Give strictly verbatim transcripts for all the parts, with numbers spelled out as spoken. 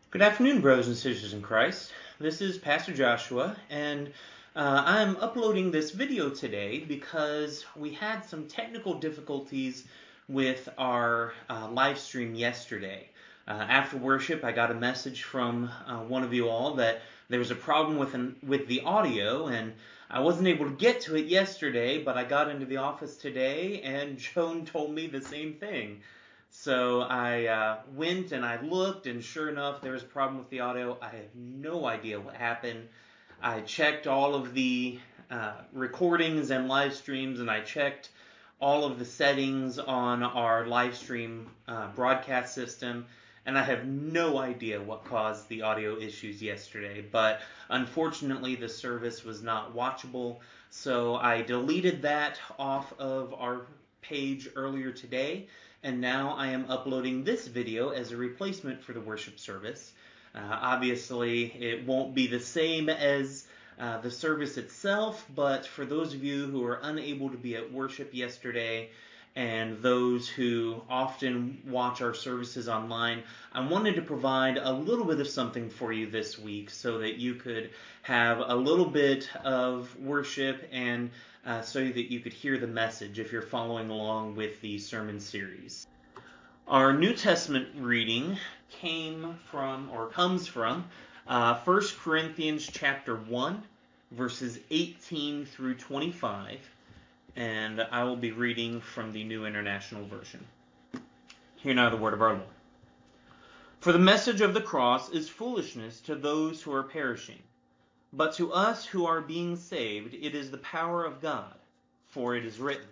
Good afternoon, brothers and sisters in Christ. This is Pastor Joshua, and uh, I'm uploading this video today because we had some technical difficulties with our uh, live stream yesterday. Uh, after worship, I got a message from uh, one of you all that there was a problem with an, with the audio, and I wasn't able to get to it yesterday, but I got into the office today, and Joan told me the same thing. So I uh, went and I looked, and sure enough, there was a problem with the audio. I have no idea what happened. I checked all of the uh, recordings and live streams, and I checked all of the settings on our live stream uh, broadcast system, and I have no idea what caused the audio issues yesterday. But unfortunately, the service was not watchable, so I deleted that off of our page earlier today. And now I am uploading this video as a replacement for the worship service. Uh, obviously, it won't be the same as uh, the service itself, but for those of you who are unable to be at worship yesterday and those who often watch our services online, I wanted to provide a little bit of something for you this week so that you could have a little bit of worship and Uh, so that you could hear the message if you're following along with the sermon series. Our New Testament reading came from, or comes from, uh, First Corinthians chapter one, verses eighteen through twenty-five, and I will be reading from the New International Version. Hear now the word of our Lord. For the message of the cross is foolishness to those who are perishing, but to us who are being saved, it is the power of God. For it is written,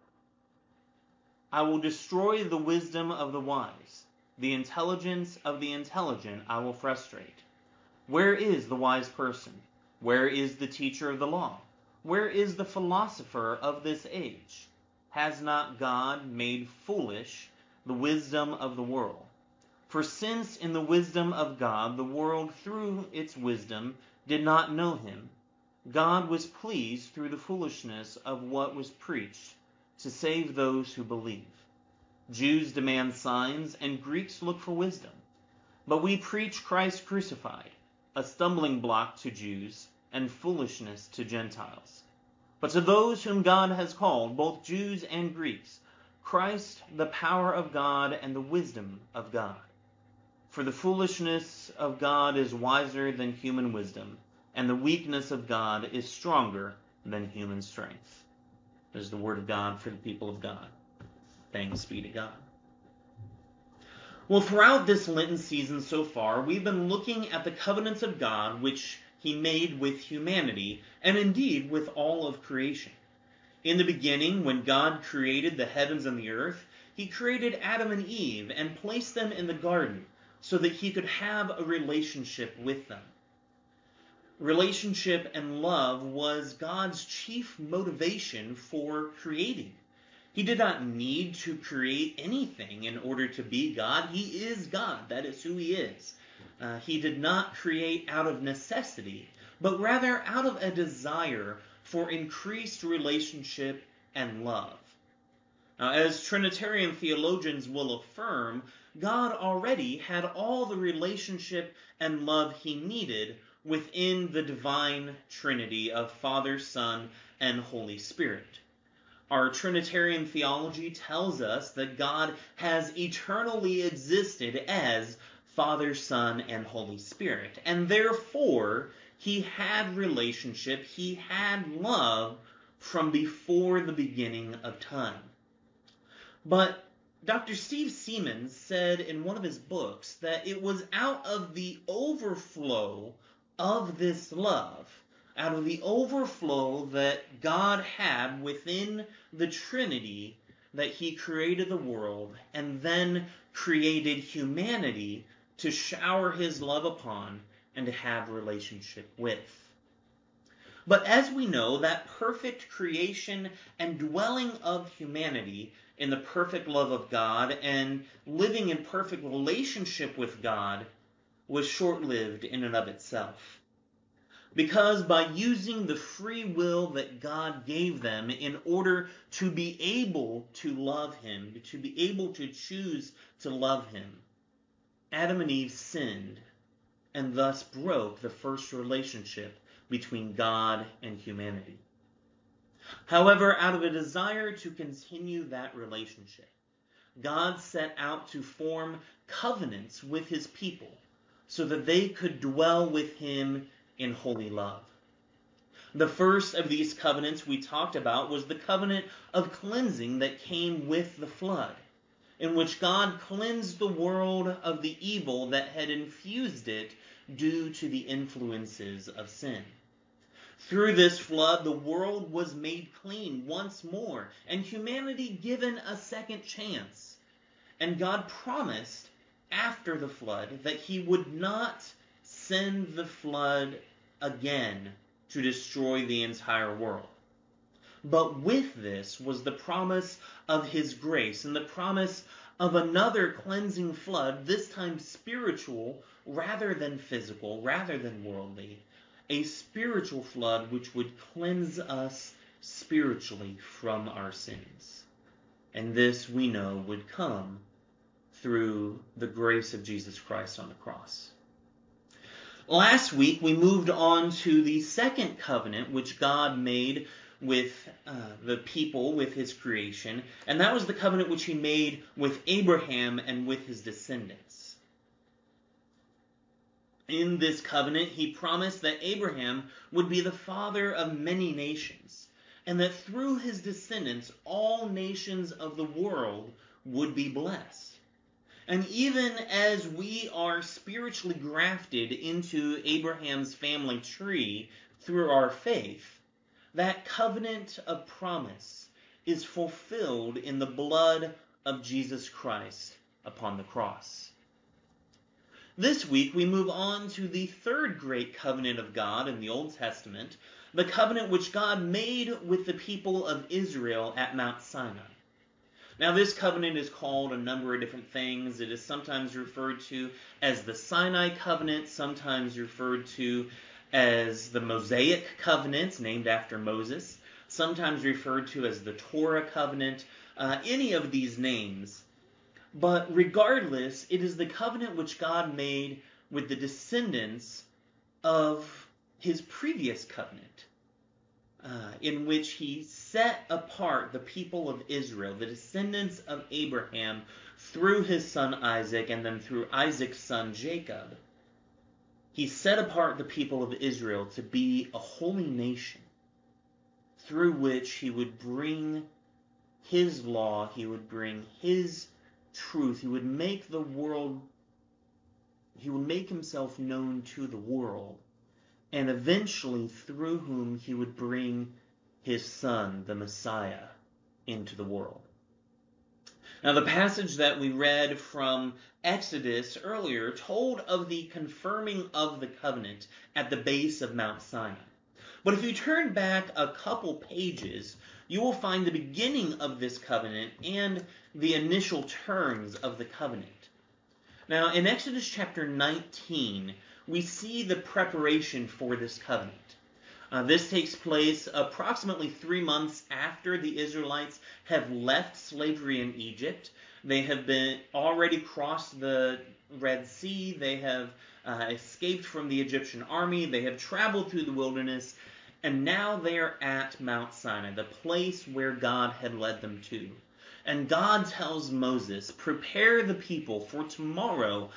I will destroy the wisdom of the wise. The intelligence of the intelligent I will frustrate. Where is the wise person? Where is the teacher of the law? Where is the philosopher of this age? Has not God made foolish the wisdom of the world? For since in the wisdom of God the world through its wisdom did not know him, God was pleased through the foolishness of what was preached to save those who believe. Jews demand signs and Greeks look for wisdom. But we preach Christ crucified, a stumbling block to Jews and foolishness to Gentiles. But to those whom God has called, both Jews and Greeks, Christ the power of God and the wisdom of God. For the foolishness of God is wiser than human wisdom, and the weakness of God is stronger than human strength. This is the word of God for the people of God. Thanks be to God. Well, throughout this Lenten season so far, we've been looking at the covenants of God which he made with humanity, and indeed with all of creation. In the beginning, when God created the heavens and the earth, he created Adam and Eve and placed them in the garden so that he could have a relationship with them. Relationship and love was God's chief motivation for creating. He did not need to create anything in order to be God. He is God. That is who he is. Uh, he did not create out of necessity, but rather out of a desire for increased relationship and love. Now, as Trinitarian theologians will affirm, God already had all the relationship and love he needed within the divine Trinity of Father, Son, and Holy Spirit. Our Trinitarian theology tells us that God has eternally existed as Father, Son, and Holy Spirit, and therefore he had relationship, he had love from before the beginning of time. But Doctor Steve Seaman said in one of his books that it was out of the overflow of this love, out of the overflow that God had within the Trinity, that he created the world and then created humanity to shower his love upon and to have relationship with. But as we know, that perfect creation and dwelling of humanity in the perfect love of God and living in perfect relationship with God was short-lived in and of itself. Because by using the free will that God gave them in order to be able to love him, to be able to choose to love him, Adam and Eve sinned and thus broke the first relationship between God and humanity. However, out of a desire to continue that relationship, God set out to form covenants with his people so that they could dwell with him in holy love. The first of these covenants we talked about was the covenant of cleansing that came with the flood, in which God cleansed the world of the evil that had infused it due to the influences of sin. Through this flood, the world was made clean once more, and humanity given a second chance. And God promised after the flood that he would not send the flood again to destroy the entire world. But with this was the promise of his grace and the promise of another cleansing flood, this time spiritual rather than physical, rather than worldly, a spiritual flood which would cleanse us spiritually from our sins. And this, we know, would come through the grace of Jesus Christ on the cross. Last week, we moved on to the second covenant which God made with uh, the people, with his creation, and that was the covenant which he made with Abraham and with his descendants. In this covenant, he promised that Abraham would be the father of many nations, and that through his descendants, all nations of the world would be blessed. And even as we are spiritually grafted into Abraham's family tree through our faith, that covenant of promise is fulfilled in the blood of Jesus Christ upon the cross. This week we move on to the third great covenant of God in the Old Testament, the covenant which God made with the people of Israel at Mount Sinai. Now, this covenant is called a number of different things. It is sometimes referred to as the Sinai covenant, sometimes referred to as the Mosaic covenant, named after Moses, sometimes referred to as the Torah covenant, uh, any of these names. But regardless, it is the covenant which God made with the descendants of his previous covenant, Uh, in which he set apart the people of Israel, the descendants of Abraham, through his son Isaac and then through Isaac's son Jacob. He set apart the people of Israel to be a holy nation through which he would bring his law, he would bring his truth, he would make the world, he would make himself known to the world, and eventually through whom he would bring his son, the Messiah, into the world. Now, the passage that we read from Exodus earlier told of the confirming of the covenant at the base of Mount Sinai. But if you turn back a couple pages, you will find the beginning of this covenant and the initial terms of the covenant. Now, in Exodus chapter nineteen, we see the preparation for this covenant. Uh, this takes place approximately three months after the Israelites have left slavery in Egypt. They have been already crossed the Red Sea. They have uh, escaped from the Egyptian army. They have traveled through the wilderness. And now they are at Mount Sinai, the place where God had led them to. And God tells Moses, "Prepare the people, for tomorrow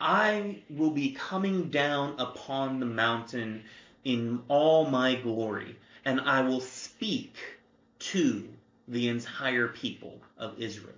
I will be coming down upon the mountain in all my glory, and I will speak to the entire people of Israel."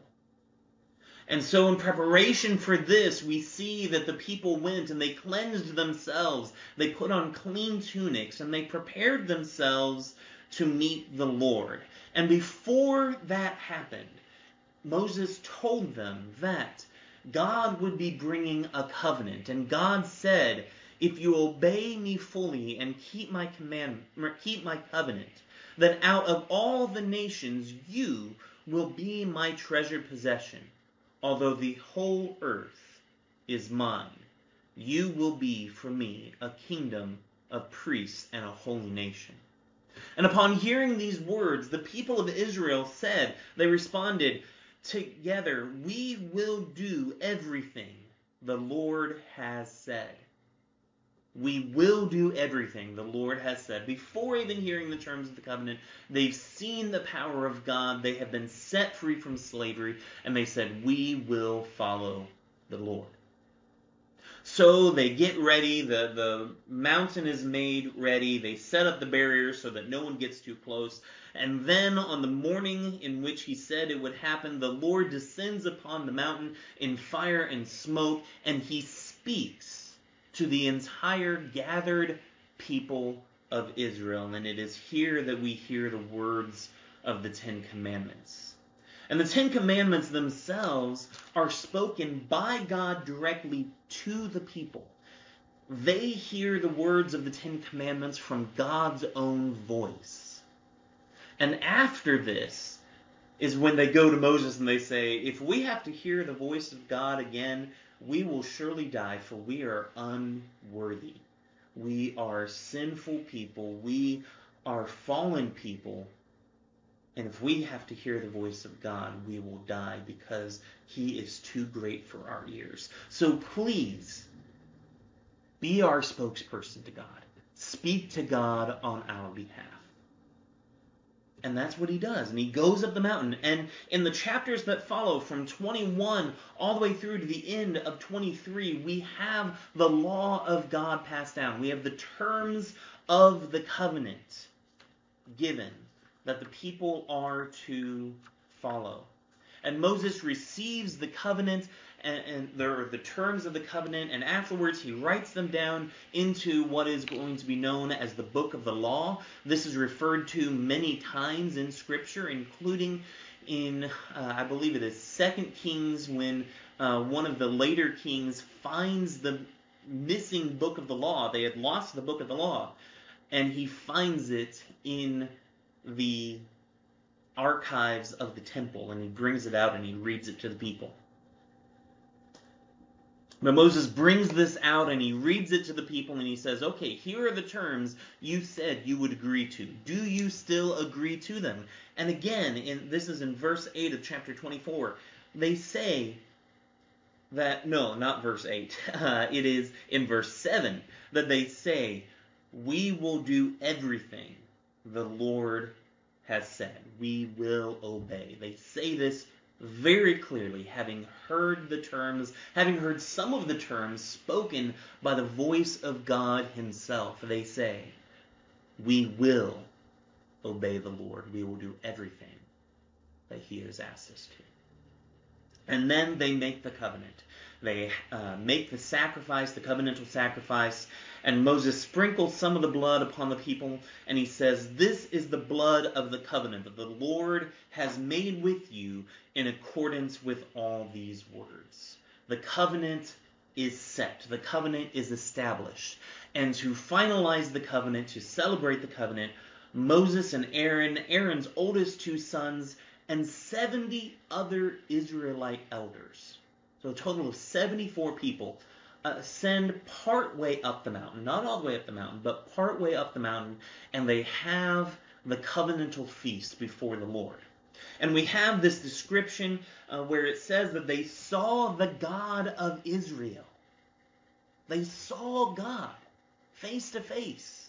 And so in preparation for this, we see that the people went and they cleansed themselves. They put on clean tunics and they prepared themselves to meet the Lord. And before that happened, Moses told them that God would be bringing a covenant. And God said, "If you obey me fully and keep my command, keep my covenant, that out of all the nations you will be my treasured possession. Although the whole earth is mine, you will be for me a kingdom of priests and a holy nation." And upon hearing these words, the people of Israel said, they responded, "Together we will do everything the Lord has said." We will do everything the Lord has said. Before even hearing the terms of the covenant, they've seen the power of God. They have been set free from slavery, and they said, we will follow the Lord. So they get ready. The, the mountain is made ready. They set up the barriers so that no one gets too close. And then on the morning in which he said it would happen, the Lord descends upon the mountain in fire and smoke, and he speaks to the entire gathered people of Israel. And it is here that we hear the words of the Ten Commandments. And the Ten Commandments themselves are spoken by God directly to the people. They hear the words of the Ten Commandments from God's own voice. And after this is when they go to Moses and they say, if we have to hear the voice of God again, we will surely die, for we are unworthy. We are sinful people. We are fallen people. And if we have to hear the voice of God, we will die because he is too great for our ears. So please, be our spokesperson to God. Speak to God on our behalf. And that's what he does. And he goes up the mountain. And in the chapters that follow, from twenty-one all the way through to the end of twenty-three, we have the law of God passed down. We have the terms of the covenant given that the people are to follow. And Moses receives the covenant and, and the, the terms of the covenant, and afterwards he writes them down into what is going to be known as the Book of the Law. This is referred to many times in Scripture, including in, uh, I believe it is Second Kings, when uh, one of the later kings finds the missing Book of the Law. They had lost the Book of the Law, and he finds it in the archives of the temple, and he brings it out and he reads it to the people. But Moses brings this out and he reads it to the people and he says, okay, here are the terms you said you would agree to. Do you still agree to them? And again, in, this is in verse eight of chapter twenty-four, they say that, no, not verse eight, uh, it is in verse seven that they say, we will do everything the Lord has said. We will obey. They say this very clearly, having heard the terms, having heard some of the terms spoken by the voice of God himself. They say, we will obey the Lord. We will do everything that he has asked us to. And then they make the covenant. They uh, make the sacrifice, the covenantal sacrifice, and Moses sprinkles some of the blood upon the people, and he says, this is the blood of the covenant that the Lord has made with you in accordance with all these words. The covenant is set. The covenant is established. And to finalize the covenant, to celebrate the covenant, Moses and Aaron, Aaron's oldest two sons, and seventy other Israelite elders, so a total of seventy-four people, uh, ascend part way up the mountain. Not all the way up the mountain, but part way up the mountain. And they have the covenantal feast before the Lord. And we have this description uh, where it says that they saw the God of Israel. They saw God face to face.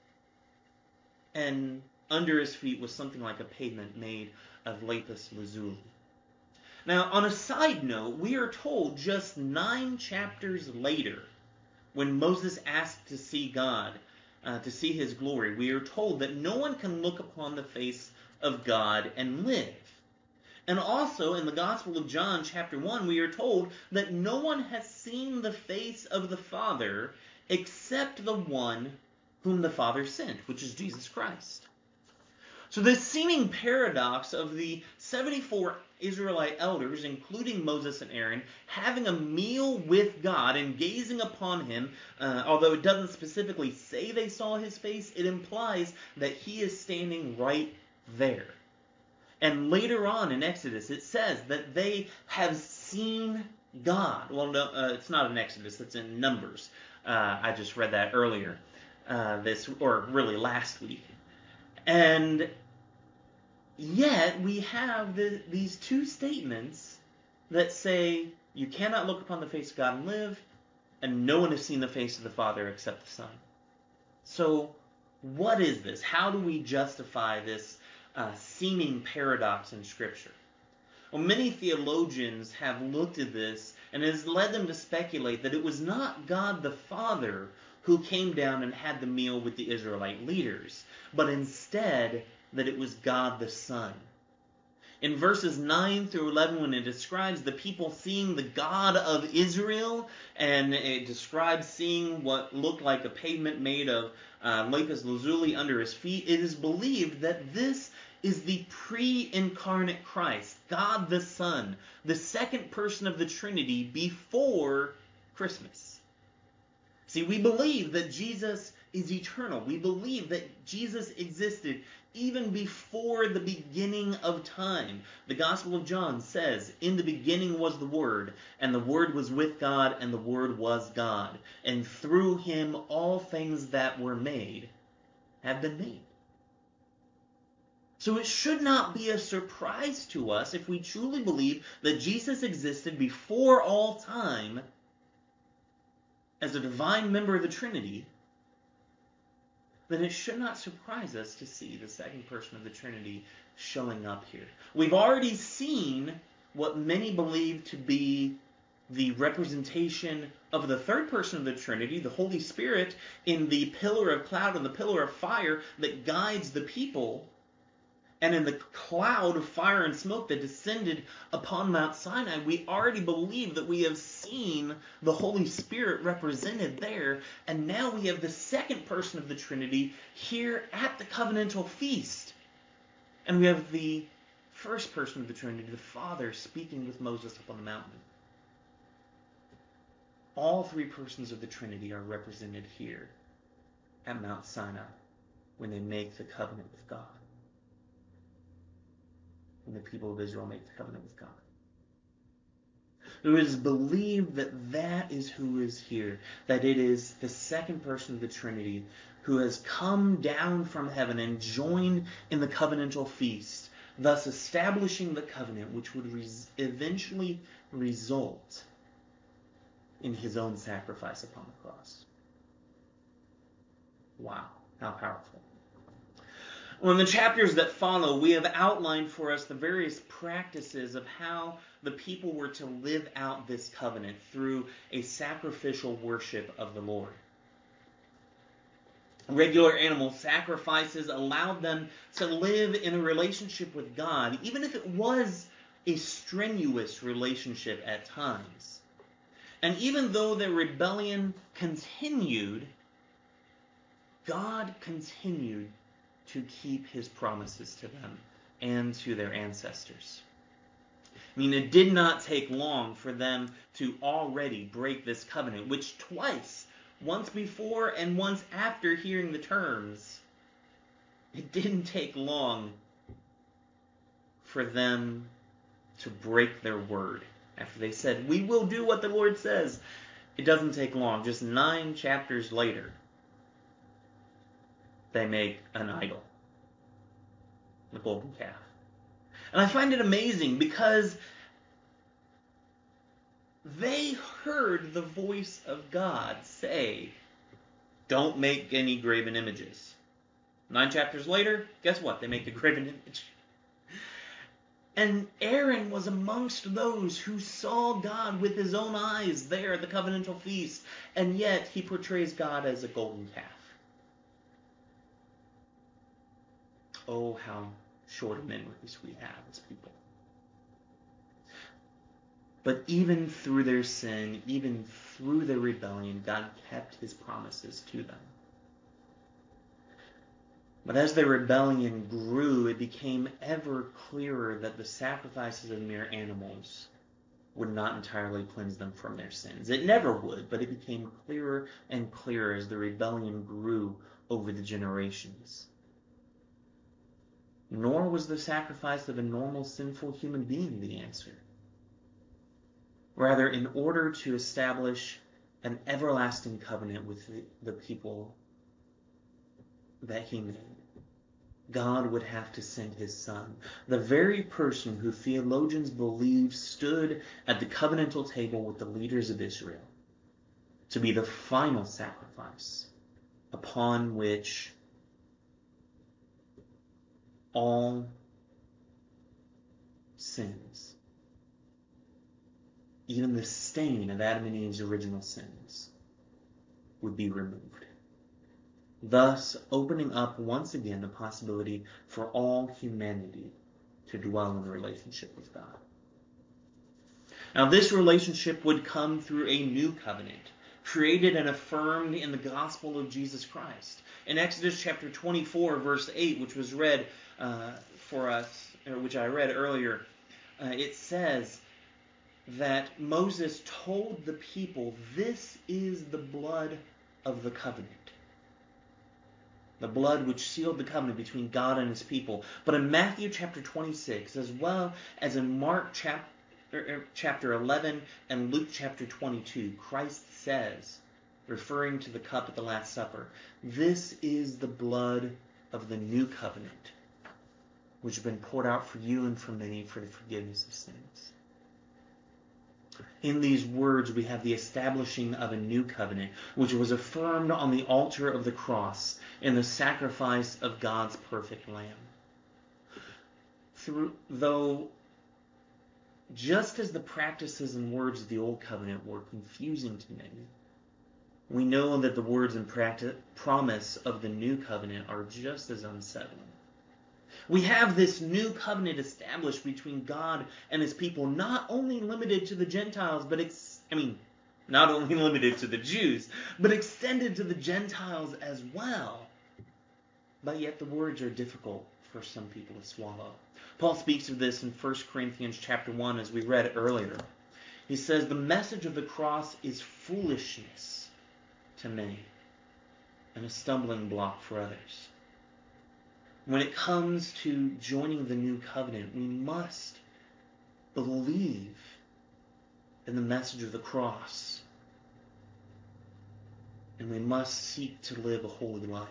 And under his feet was something like a pavement made of lapis lazuli. Now, on a side note, we are told just nine chapters later, when Moses asked to see God, uh, to see his glory, we are told that no one can look upon the face of God and live. And also, in the Gospel of John, chapter one, we are told that no one has seen the face of the Father except the one whom the Father sent, which is Jesus Christ. So this seeming paradox of the seventy-four Israelite elders, including Moses and Aaron, having a meal with God and gazing upon him, uh, although it doesn't specifically say they saw his face, it implies that he is standing right there. And later on in Exodus, it says that they have seen God. Well, no, uh, it's not in Exodus, it's in Numbers. Uh, I just read that earlier, uh, this or really last week. And yet we have the, these two statements that say you cannot look upon the face of God and live, and no one has seen the face of the Father except the Son. So, what is this? How do we justify this uh, seeming paradox in Scripture? Well, many theologians have looked at this, and it has led them to speculate that it was not God the Father who came down and had the meal with the Israelite leaders, but instead that it was God the Son. In verses nine through eleven, when it describes the people seeing the God of Israel, and it describes seeing what looked like a pavement made of uh, lapis lazuli under his feet, it is believed that this is the pre-incarnate Christ, God the Son, the second person of the Trinity before Christmas. See, we believe that Jesus is eternal. We believe that Jesus existed even before the beginning of time. The Gospel of John says, "In the beginning was the Word, and the Word was with God, and the Word was God. And through him all things that were made have been made." So it should not be a surprise to us if we truly believe that Jesus existed before all time as a divine member of the Trinity, then it should not surprise us to see the second person of the Trinity showing up here. We've already seen what many believe to be the representation of the third person of the Trinity, the Holy Spirit, in the pillar of cloud and the pillar of fire that guides the people, and in the cloud of fire and smoke that descended upon Mount Sinai. We already believe that we have seen the Holy Spirit represented there, and now we have the second person of the Trinity here at the covenantal feast. And we have the first person of the Trinity, the Father, speaking with Moses up on the mountain. All three persons of the Trinity are represented here at Mount Sinai when they make the covenant with God. When the people of Israel make the covenant with God. It is believed that that is who is here, that it is the second person of the Trinity who has come down from heaven and joined in the covenantal feast, thus establishing the covenant which would res- eventually result in his own sacrifice upon the cross. Wow, how powerful. Well, in the chapters that follow, we have outlined for us the various practices of how the people were to live out this covenant through a sacrificial worship of the Lord. Regular animal sacrifices allowed them to live in a relationship with God, even if it was a strenuous relationship at times. And even though their rebellion continued, God continued to keep his promises to them and to their ancestors. I mean, it did not take long for them to already break this covenant, which twice, once before and once after hearing the terms, it didn't take long for them to break their word. After they said, "We will do what the Lord says," it doesn't take long. Just nine chapters later, they make an idol, the golden calf. And I find it amazing because they heard the voice of God say, "Don't make any graven images." Nine chapters later, guess what? They make a graven image. And Aaron was amongst those who saw God with his own eyes there at the covenantal feast, and yet he portrays God as a golden calf. Oh, how short of memories we have as people. But even through their sin, even through their rebellion, God kept his promises to them. But as their rebellion grew, it became ever clearer that the sacrifices of mere animals would not entirely cleanse them from their sins. It never would, but it became clearer and clearer as the rebellion grew over the generations. Nor was the sacrifice of a normal sinful human being the answer. Rather, in order to establish an everlasting covenant with the, the people that he made, God would have to send his Son, the very person who theologians believe stood at the covenantal table with the leaders of Israel. to be the final sacrifice upon which all sins, even the stain of Adam and Eve's original sins, would be removed, thus opening up once again the possibility for all humanity to dwell in a relationship with God. Now, this relationship would come through a new covenant, created and affirmed in the gospel of Jesus Christ. In Exodus chapter twenty-four, verse eight, which was read uh, for us, or which I read earlier, uh, it says that Moses told the people, "This is the blood of the covenant." The blood which sealed the covenant between God and his people. But in Matthew chapter twenty-six, as well as in Mark chapter chapter eleven and Luke chapter twenty-two, Christ says, referring to the cup at the Last Supper, "This is the blood of the new covenant, which has been poured out for you and for many for the forgiveness of sins." In these words, we have the establishing of a new covenant, which was affirmed on the altar of the cross in the sacrifice of God's perfect Lamb. Through, though just as the practices and words of the Old Covenant were confusing to many, we know that the words and practice, promise of the New Covenant are just as unsettling. We have this new covenant established between God and his people, not only limited to the Gentiles, but, ex- I mean, not only limited to the Jews, but extended to the Gentiles as well. But yet the words are difficult for some people to swallow. Paul speaks of this in First Corinthians chapter one, as we read earlier. He says, "The message of the cross is foolishness to many, and a stumbling block for others." When it comes to joining the new covenant, we must believe in the message of the cross, and we must seek to live a holy life.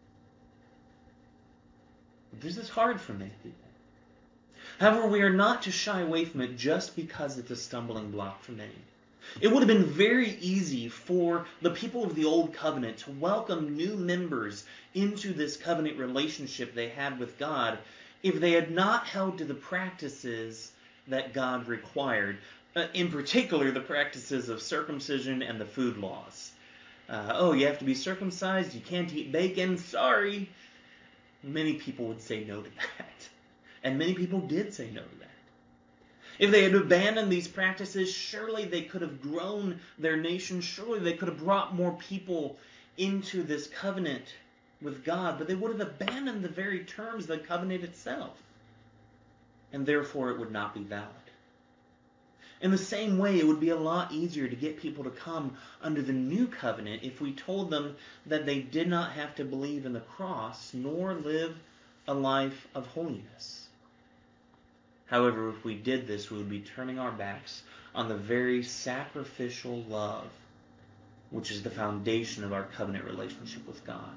This is hard for many people. However, we are not to shy away from it just because it's a stumbling block for many. It would have been very easy for the people of the Old Covenant to welcome new members into this covenant relationship they had with God if they had not held to the practices that God required, uh, in particular the practices of circumcision and the food laws. Uh, oh, you have to be circumcised, you can't eat bacon, sorry. Many people would say no to that. And many people did say no to that. If they had abandoned these practices, surely they could have grown their nation. Surely they could have brought more people into this covenant with God. But they would have abandoned the very terms of the covenant itself. And therefore it would not be valid. In the same way, it would be a lot easier to get people to come under the new covenant if we told them that they did not have to believe in the cross nor live a life of holiness. However, if we did this, we would be turning our backs on the very sacrificial love which is the foundation of our covenant relationship with God.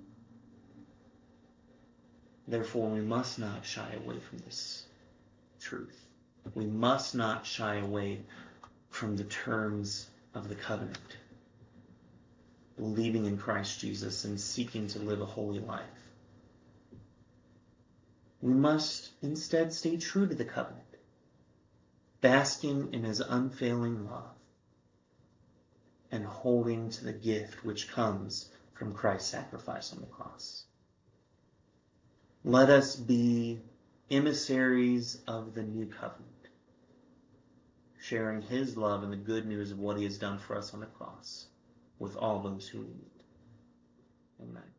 Therefore, we must not shy away from this truth. We must not shy away from the terms of the covenant, believing in Christ Jesus and seeking to live a holy life. We must instead stay true to the covenant, basking in his unfailing love and holding to the gift which comes from Christ's sacrifice on the cross. Let us be emissaries of the new covenant, sharing his love and the good news of what he has done for us on the cross with all those who need. Amen.